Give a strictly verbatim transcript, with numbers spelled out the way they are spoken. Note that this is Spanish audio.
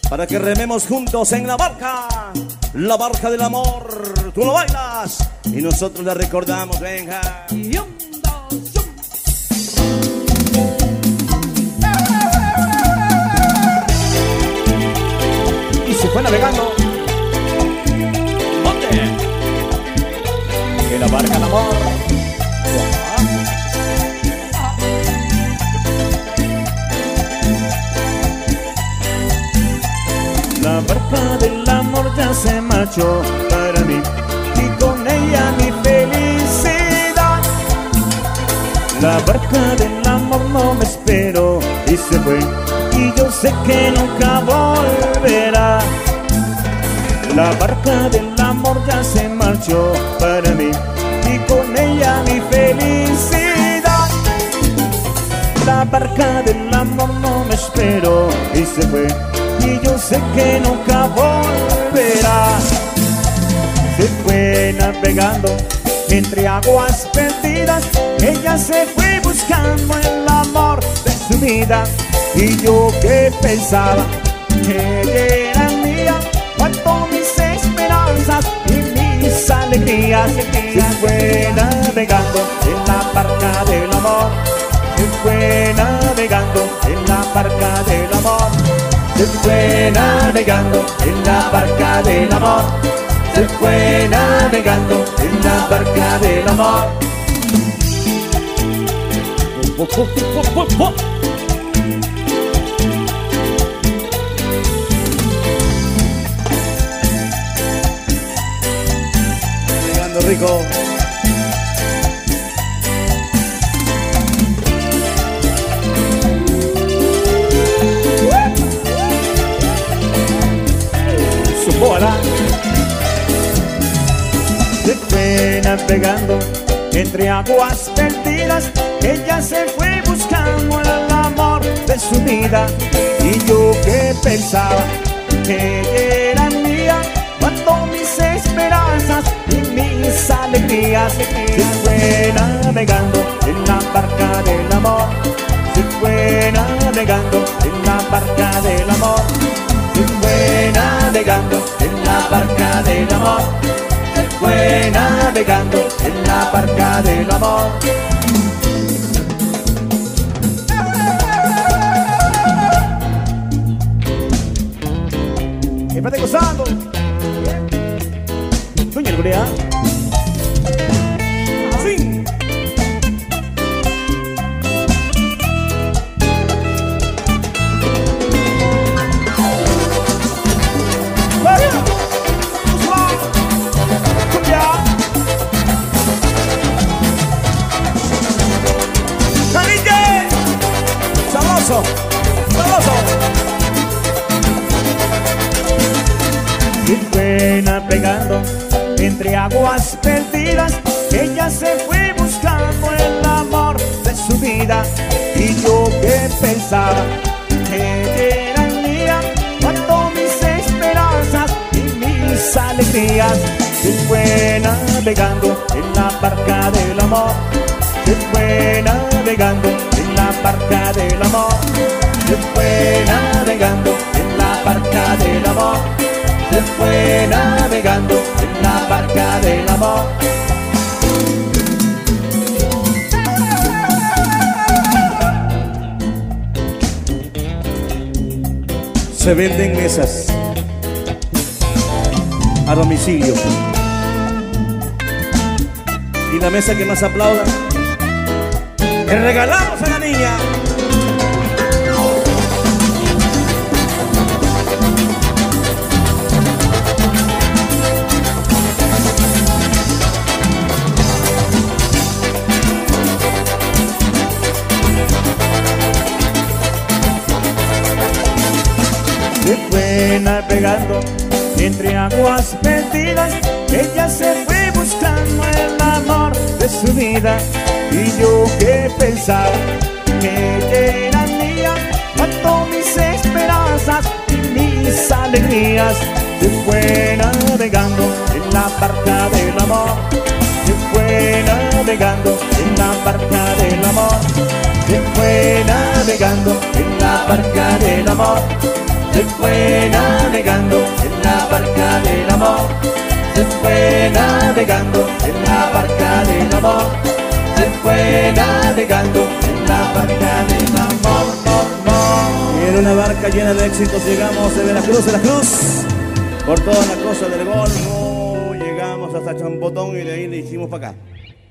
para que rememos juntos en la barca, la barca del amor. Tú lo bailas y nosotros la recordamos, venga. Y un, dos, un. Y se fue navegando. ¿Dónde? En la barca del amor. La barca del amor ya se marchó para mí y con ella mi felicidad. La barca del amor no me esperó y se fue y yo sé que nunca volverá. La barca del amor ya se marchó para mí y con ella mi felicidad. La barca del amor no me esperó y se fue y yo sé que nunca volverá. Se fue navegando entre aguas perdidas, ella se fue buscando el amor de su vida. Y yo que pensaba que ella era mía, cuando mis esperanzas y mis alegrías. Se fue navegando en la barca del amor, se fue navegando en la barca del amor. Se fue navegando en la barca del amor, se fue navegando en la barca del amor. Oh, oh, oh, oh, oh, oh. Navegando rico. Se fue navegando entre aguas perdidas, ella se fue buscando el amor de su vida. Y yo que pensaba que ella era mía, cuando mis esperanzas y mis alegrías. Se fue navegando en la barca del amor, se fue navegando en la barca del amor. Se fue navegando en la barca del amor, se fue navegando en la barca del amor. Siempre gozando. Doña Gloria. Sí. Sabroso, sabroso. Se fue navegando entre aguas perdidas, ella se fue buscando el amor de su vida. Y yo que pensaba que ella era mía, cuando mis esperanzas y mis alegrías. Se fue navegando en la barca del amor, se fue navegando en la barca del amor, se fue navegando en la barca del amor, se fue navegando en la barca del amor. Se venden mesas a domicilio y la mesa que más aplauda le regalamos a la niña. Se fue navegando entre aguas perdidas, ella se fue buscando el amor de su vida. Y yo que pensaba que ella era mía, cuando mis esperanzas y mis alegrías. Se fue navegando en la barca del amor, se fue navegando en la barca del amor, se fue navegando en la barca del amor, se se fue navegando en la barca del amor, se fue navegando en la barca del amor, se fue navegando en la barca del amor, no, no. Y en una barca llena de éxitos llegamos de Veracruz a la Cruz, por toda la costa del Golfo, llegamos hasta Champotón y de ahí le hicimos para acá.